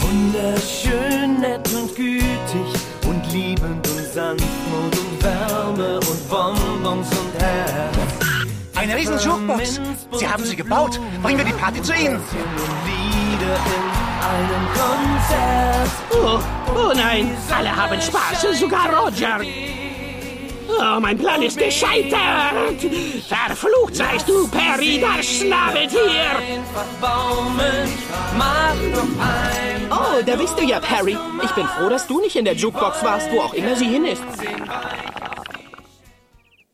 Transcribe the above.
Wunderschön, nett und gütig und liebend und sanftmut und Wärme und Bonbons und Herz. Eine riesen Jukebox. Sie haben sie gebaut. Bringen wir die Party zu Ihnen. Lieder in einem Konzert. Oh nein, alle haben Spaß, sogar Roger. Oh, mein Plan ist gescheitert. Verflucht seist du, Perry, das Schnabeltier. Einfach baumeln, mach doch ein. Oh, da bist du ja, Perry. Ich bin froh, dass du nicht in der Jukebox warst, wo auch immer sie hin ist.